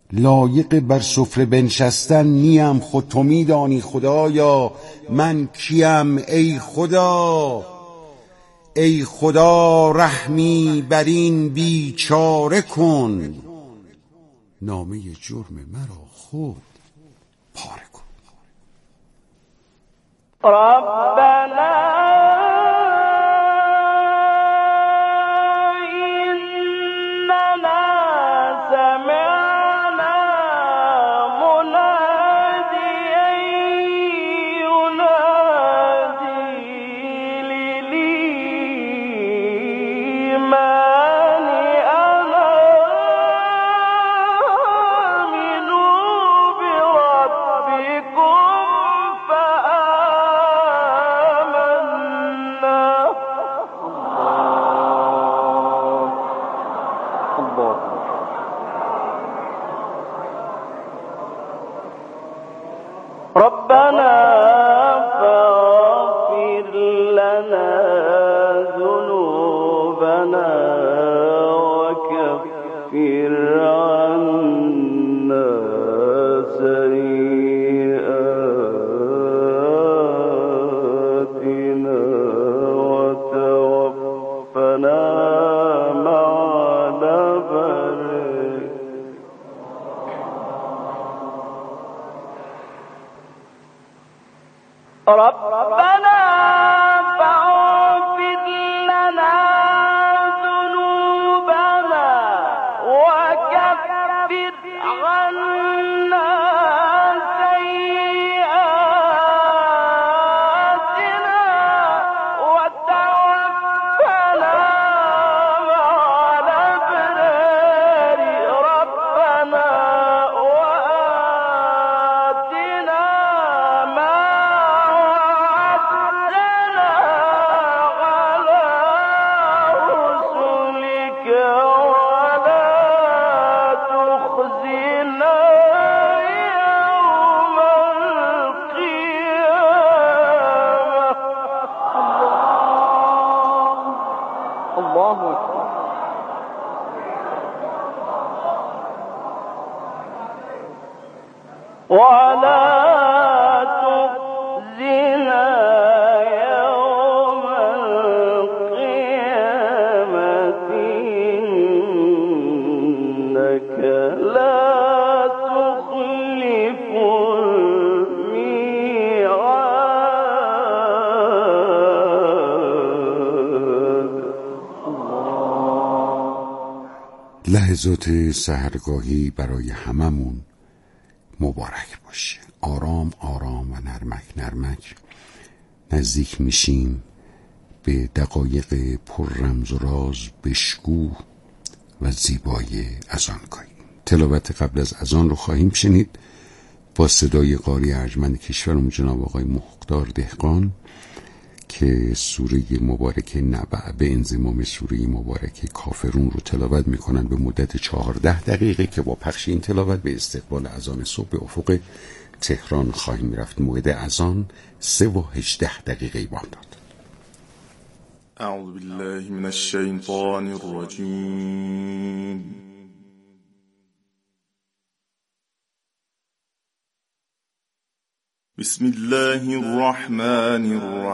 لایق بر سفره بنشستن نیم، خود تو میدانی خدایا من کیم. ای خدا، ای خدا رحمی بر این بیچاره کن، نامه جرم مرا خود پاره کن. ربنا ربنا فاغفر لنا ذنوبنا وكفر عنا سيئاتنا وتوفنا مع الأبرار. ربنا فاغفر لنا ذنوبنا وكفر عنا سيئاتنا وتوفنا مع الأبرار. ربنا وآتنا ما ولا تخزنا يوم القيامة إنك لا تخلف الميعاد. لحظات سحرگاهی برای هممون مبارک باشه. آرام آرام و نرمک نرمک نزدیک میشیم به دقایق پر رمز و راز، بشکوه و زیبای اذانگاهی. تلاوت قبل از اذان رو خواهیم شنید با صدای قاری ارجمند کشورمون جناب آقای مختار دهقان که سوره مبارکه نبع به انضمام سوره مبارکه کافرون رو تلاوت میکنن به مدت 14 دقیقه که با پخش این تلاوت به استقبال اذان صبح به افق تهران خواهیم رفت. موعد اذان 3:18 بامداد. اعوذ بالله من الشیطان الرجیم. بسم الله الرحمن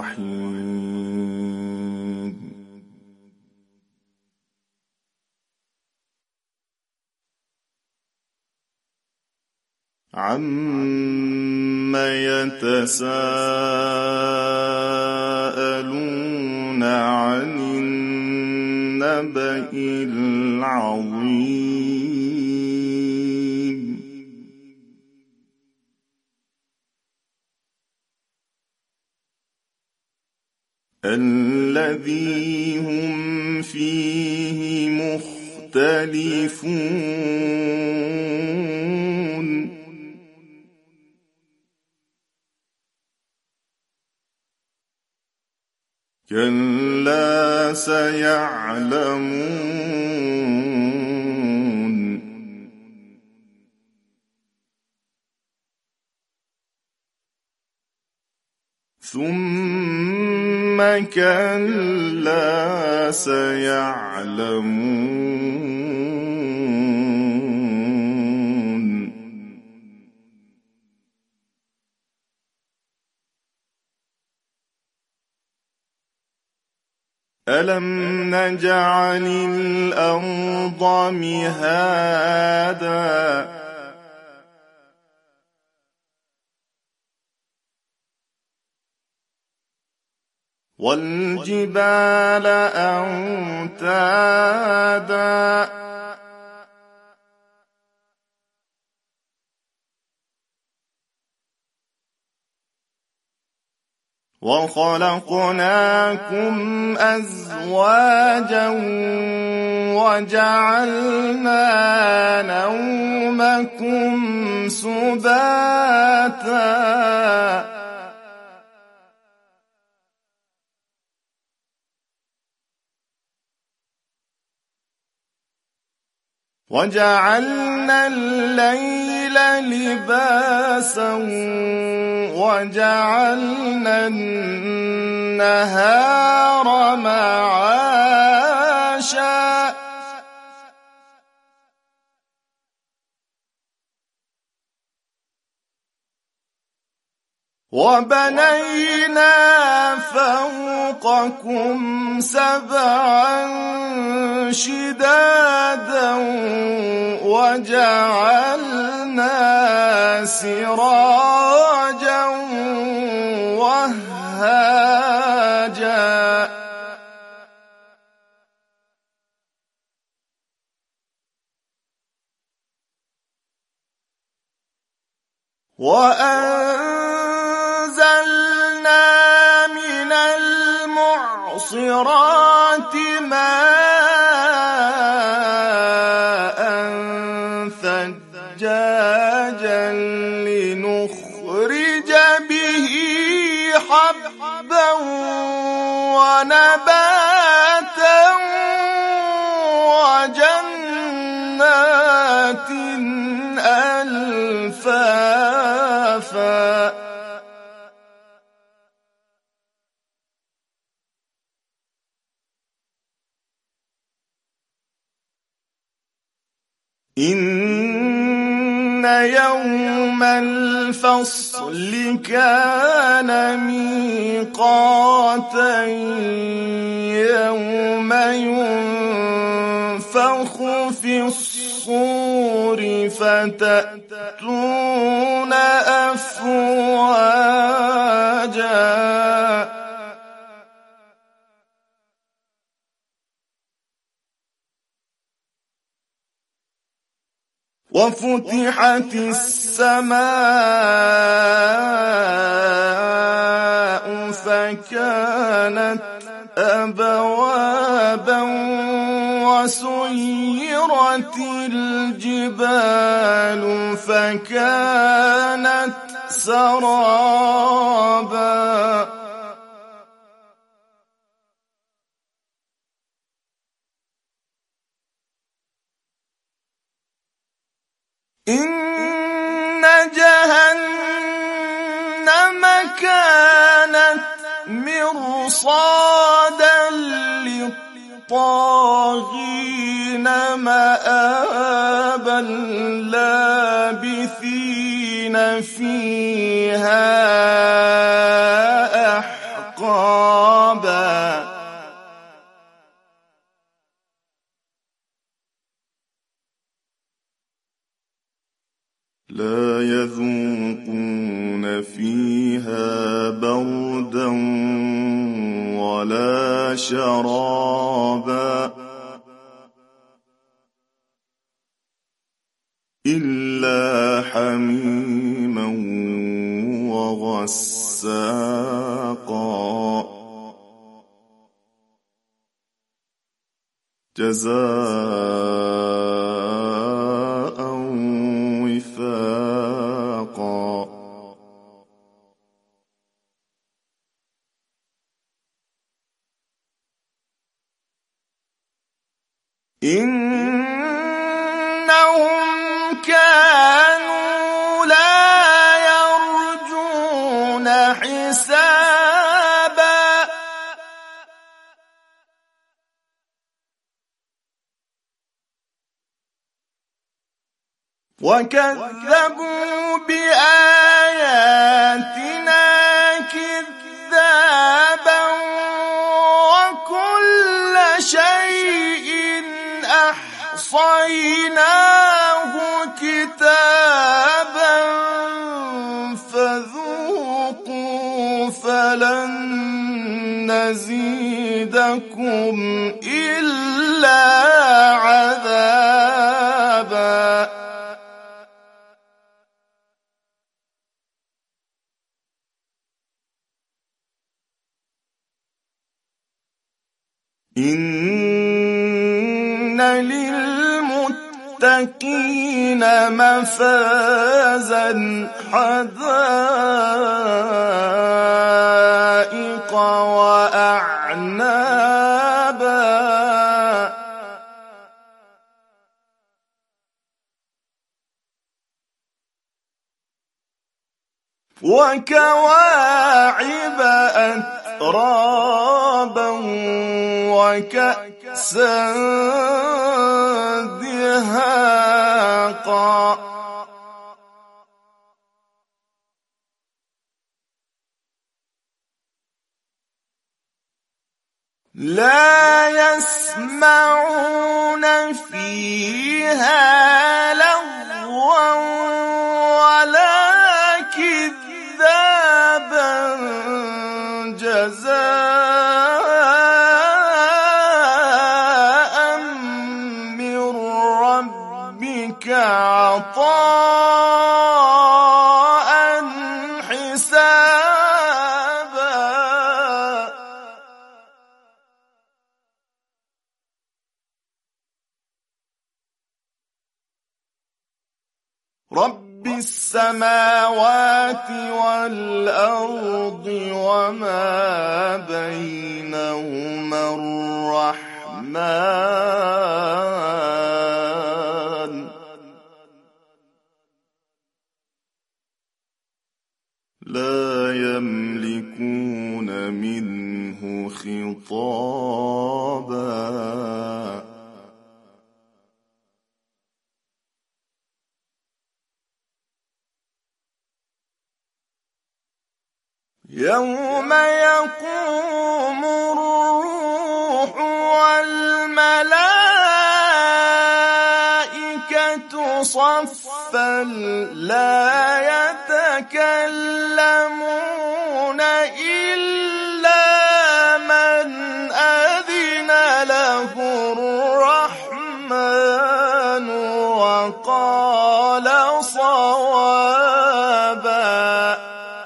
الرحیم. عَمَّ يَتَسَاءَلُونَ عَنِ النَّبَإِ الْعَظِيمِ. الَّذِي هُمْ فِيهِ مُخْتَلِفُونَ. كلا سيعلمون. ثم كلا سيعلمون. ألم نجعل الأرض مهادا والجبال أوتادا وخلقناكم أزواجا وجعلنا نومكم سباتا وجعلنا الليل لباسا وجعلنا النهار معاشا وبنينا فوقكم سبعا شدادا وجعلنا سراجا وهاجا وأنزلنا من المعصرات ماء ثجاجا لنخرج به حبا ونباتا وجنات ألفافا إن يوم الفصل كان ميقاتا يوم ينفخ في الصور فتأتون أفواجا وفتحت السماء فكانت أبوابا وسيرت الجبال فكانت سرابا إن جهنم كانت مرصادا للطاغين مآبا لابثين فيها أحقابا لا يذوقون فيها بردا ولا شرابا إلا حميما وغساقا جزاء وفاقا إنهم كانوا لا يرجون حسابا وكذبوا بآياتنا كذابا وكل يزيدكم إلا عذابا. إن للمتقين مفازا حدائق وأعنابا وكواعب أترابا وكأسا دهاقا. لا يسمعون فيها لغوا ولا كذابا جزاء من ربك عطاء حسابا. رب السماوات والأرض وما بينهما الرحمن لا يملكون منه خطابا. يوم يقوم الروح والملائكة صفا لا يتكلمون إلا من أذن له الرحمن وقال صوابا.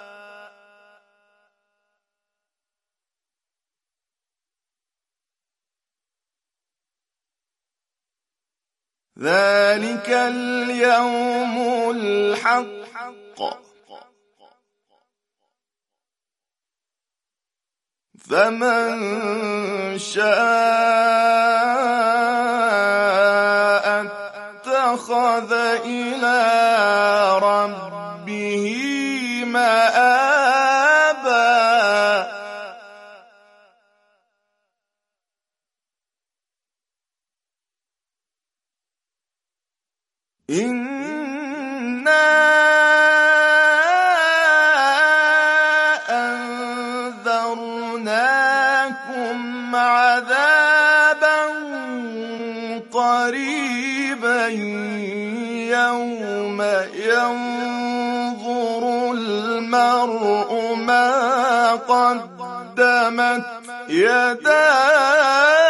ذلك اليوم الحق فمن شاء اتخذ إلى ربه مآبا. إنا أنذرناكم عذابا قريبا يوم ينظر المرء ما قدمت يداه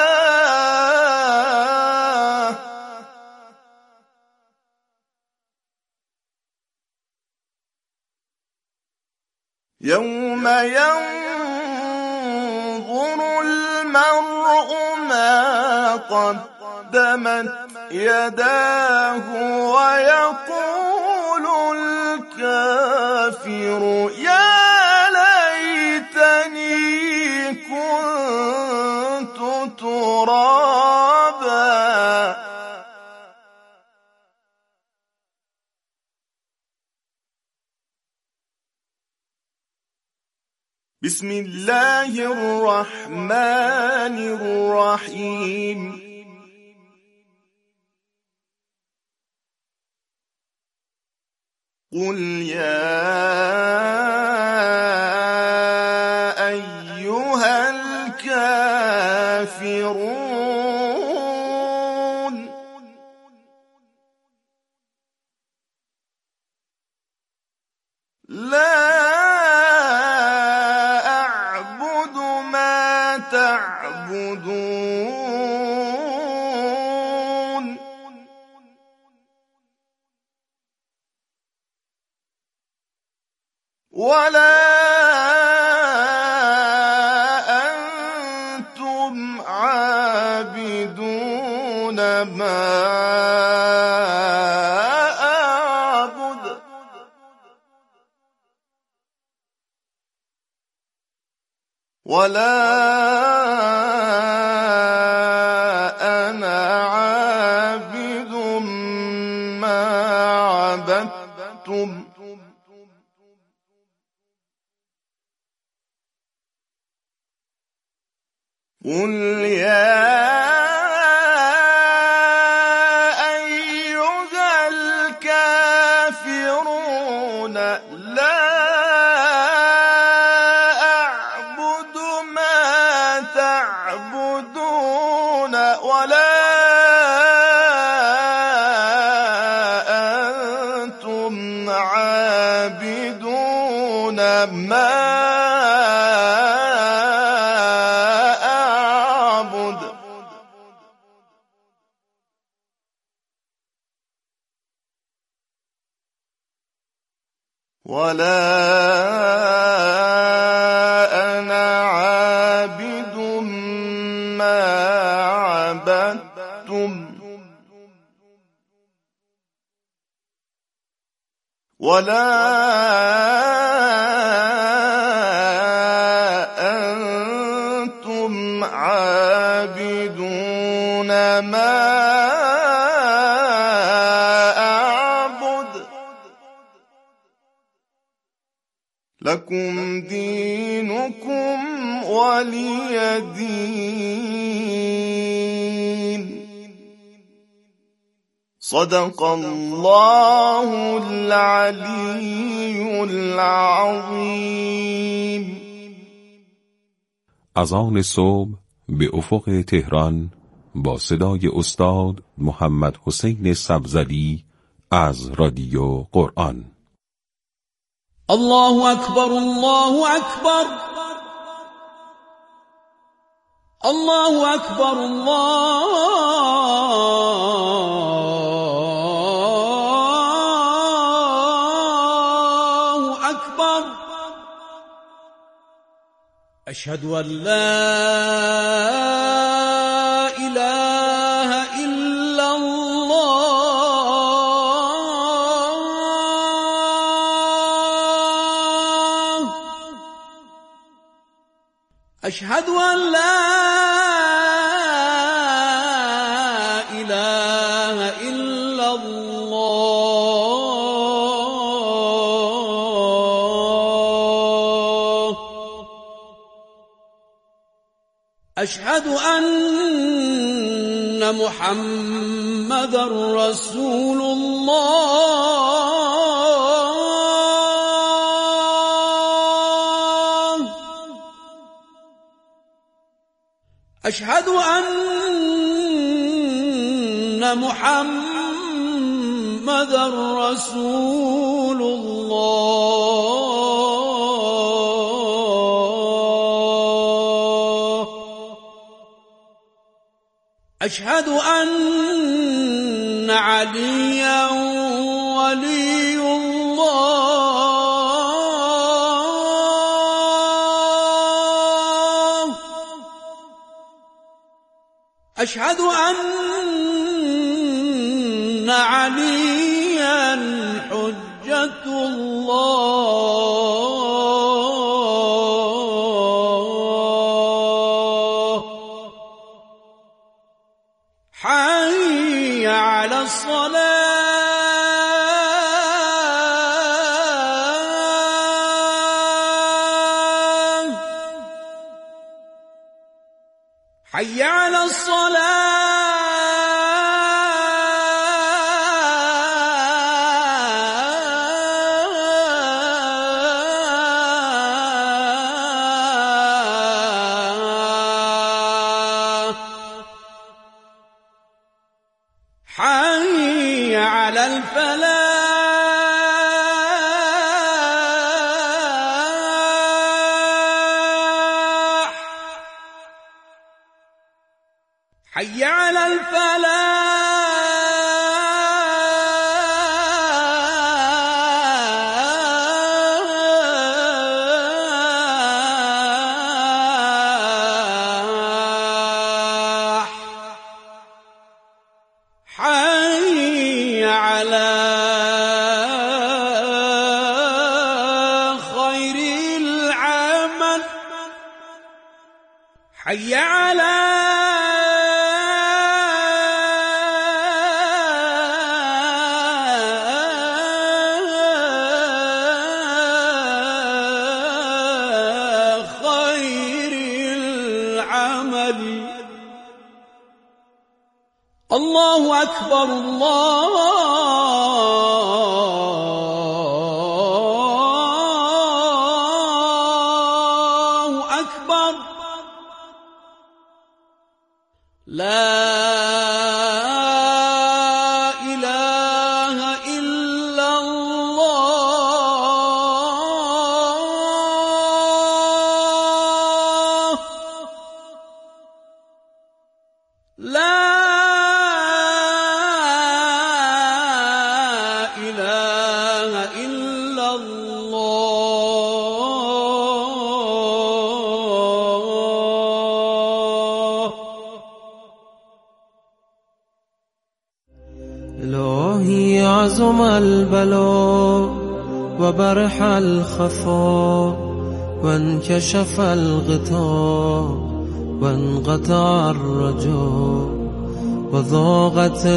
يوم ينظر المرء ما قدمت يداه ويقول الكافر يا ليتني كنت ترابا. بسم الله الرحمن الرحيم. قل يا أيها الكافرون لا أعبد ما تعبدون يعبدون ولا أنتم عابدون ما أعبد ولا أنا عابد ما عبدتم قل يا أيها الكافرون لا أعبد ما تعبدون ولا أنتم عابدون ما ولا أنا عابد ما عبدتم ولا أنتم عابدون ما لكم دينكم ولي دين. صدق الله العلی العظیم. اذان صبح به افق تهران با صدای استاد محمد حسین سبزلی از رادیو قرآن. الله أكبر الله أكبر الله أكبر الله أكبر أشهد أن لا إله إلا الله أشهد أن لا إله إلا الله أشهد أن محمد رسول الله أشهد أن محمد رسول الله أشهد أن عليا ولي الله أشهد أن عليا حجة الله حي على الصلاة حي على الصلاة حي على الفلاح خير العمل حي على الله أكبر الله أكبر لا إله إلا الله لا إلهي عظم البلاء وبرح الخفاء وانكشف الغطاء وانقطع الرجاء وضاقت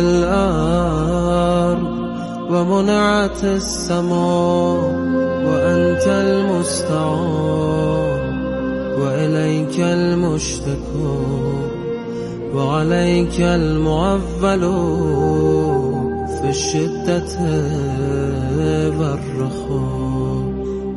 الأرض ومنعت السماء وأنت المستعان وإليك المشتكى وعليك المعول في الشدة والرخاء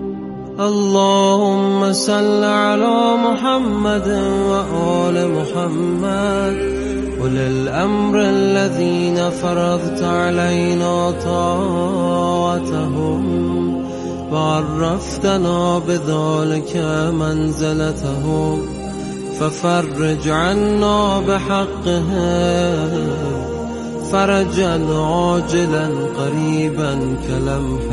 اللهم صل على محمد وآل محمد أولي الأمر الذين فرضت علينا طاعتهم وعرفتنا بذلك منزلتهم ففرج عنا بحقهم فرجا عاجلا قريبا كلمح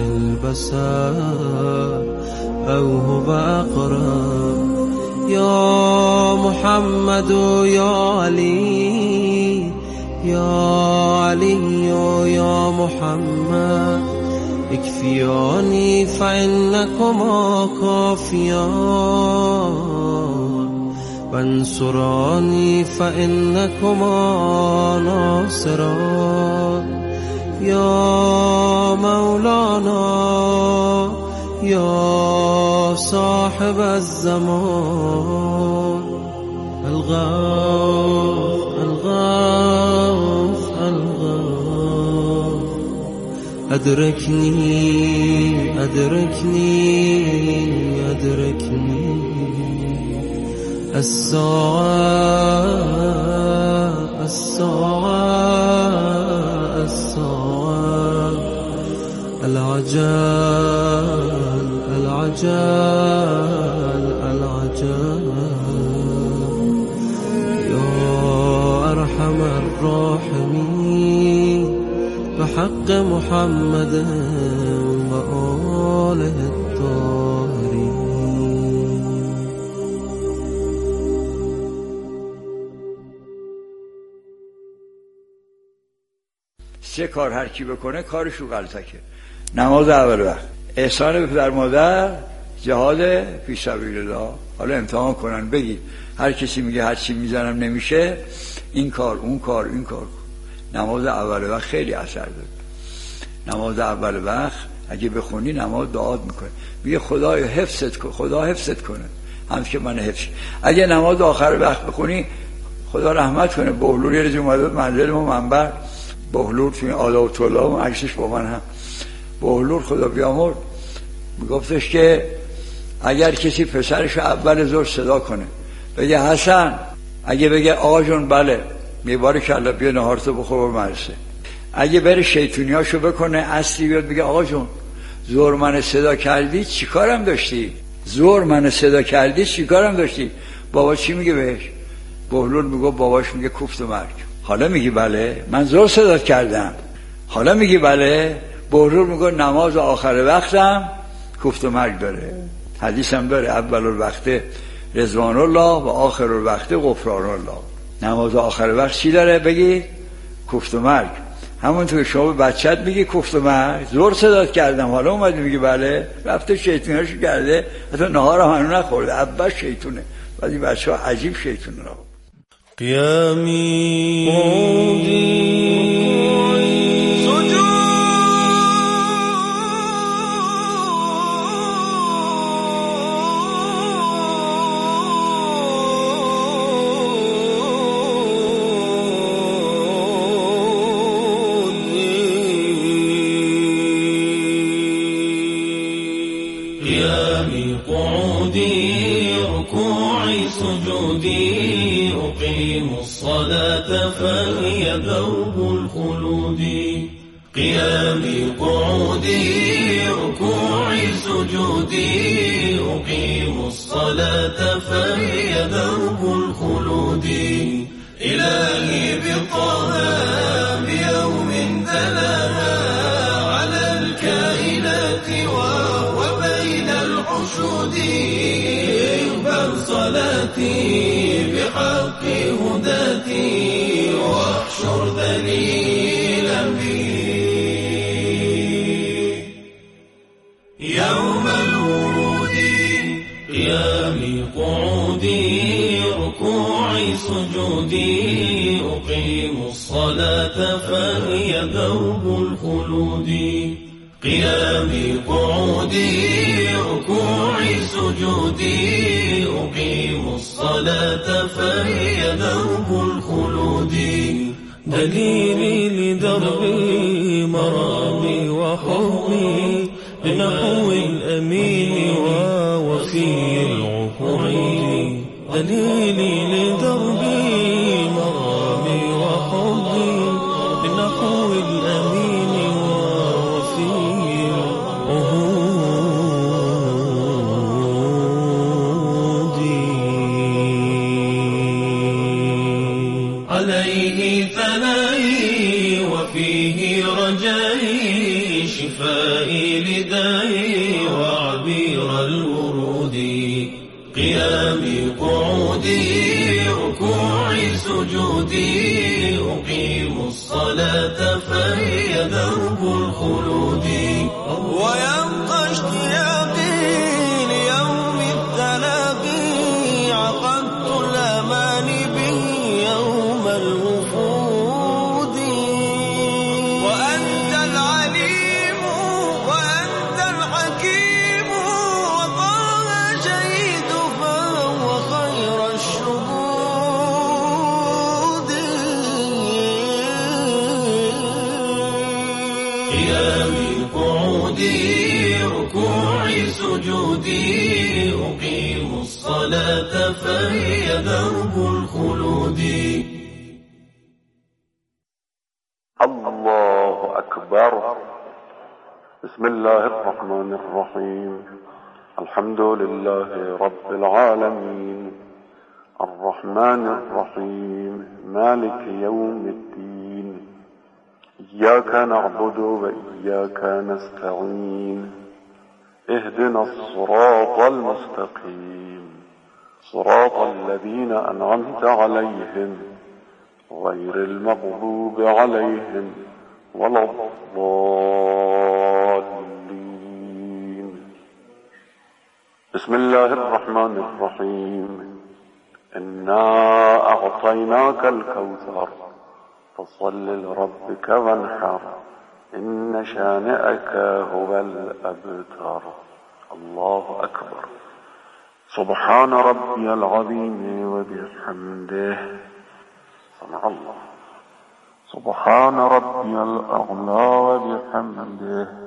البصر أو هو أقرب يا محمد يا علي يا علي يا محمد اكفياني فإنكما كافيان وانصراني فإنكما ناصران يا مولانا يا صاحب الزمان الغوث الغوث الغوث أدركني أدركني أدركني الساعة الساعة الساعة العجل العجل العجل يا أرحم الراحمين بحق محمد وآله الطاهرين. سه کار هر کی بکنه کارشو غلطکه. نماز اول وقت، احسان به پدر مادر، جهاد فی سبیل الله. حالا امتحان کنن بگید هر کسی میگه هر چی میزنم نمیشه، این کار اون کار این کار. نماز اول وقت خیلی اثر داره. نماز اول وقت اگه بخونی نماز دعا میکنه، میگه خدا حفظت کنه، خدا حفظت کنه همش که من حفظ. اگه نماز آخر وقت بخونی خدا رحمت کنه. بهلول یه روز اومد منزل ما منبر، بهلول توی آداب طلاب و عکسش با من هم. بهلول خدا بیامرد میگفتش که اگر کسی پسرش اول ظهر صدا کنه بگه حسن، اگه بگه آقا جون بله میباره کلا بیا نهارتو بخور مدرسه. اگه بره شیطونیاشو بکنه اصلی بیاد بگه آقا جون ظهر من صدا کردی چیکارم داشتی؟ ظهر من صدا کردی چیکارم داشتی؟ بابا چی میگه بهش؟ بهلول میگه باباش میگه کوفت و مرگ. حالا میگی بله من ظهر صدا کردم، حالا میگی بله. بهلول میگه نماز آخر وقتم کوفت و مرگ داره. حدیث هم داره اول الوقت رضوان الله و آخر الوقت غفران الله. نماز آخر وقت چی داره بگید؟ کوفت و مرگ. همونطور شما بچت میگی کفت و مرگ، زور صدات کردم، حالا اومدی میگی بله، رفته شیطوناشو کرده، حتی نهار هم هنو نخورده، اول شیطونه. بعد این بچه ها عجیب شیطونه را قیامی قعودی قيامي قعودي ركوعي سجودي أقيم الصلاة فهي درب الخلود قيامي قعودي ركوعي سجودي أقيم الصلاة فهي درب الخلود إلهي بطه بيوم تلاها على الكائنات وبين الحشود اقبل صلاتي بحق هداتي واحشر ذليلا بي يوم الورود قيامي قعودي ركوعي سجودي أقيم الصلاة فهي درب الخلود قيامي قعودي ركوعي سجودي أقيم الصلاة فهي درب الخلود دليلي لدربي مرامي وحبي بنحو الأمين ووفي العهود دليلي لدربي مرامي وحبي بنحو الأمين ووفي العهود عليه ثنائي وفيه رجائي شفائي لدائي وعبير الورود قيامي قعودي ركوعي سجودي أقيم الصلاة فهي درب الخلود ويبقى اشتياقي ليوم التلاقي عقدت الأمان به يوم الوفود وأنت العليم وأنت الحكيم وطه شهيد فهو خير الشهود قيامي قعودي ركوعي سجودي أقيم الصلاة فهي درب الخلود الله أكبر. بسم الله الرحمن الرحيم. الحمد لله رب العالمين الرحمن الرحيم مالك يوم الدين إياك نعبد وإياك نستعين اهدنا الصراط المستقيم صراط الذين أنعمت عليهم غير المغضوب عليهم ولا الضالين. بسم الله الرحمن الرحيم. إنا أعطيناك الكوثر فصل لربك وانحر إن شانئك هو الأبتر. الله أكبر. سبحان ربي العظيم وبحمده. سمع الله. سبحان ربي الأعلى وبحمده.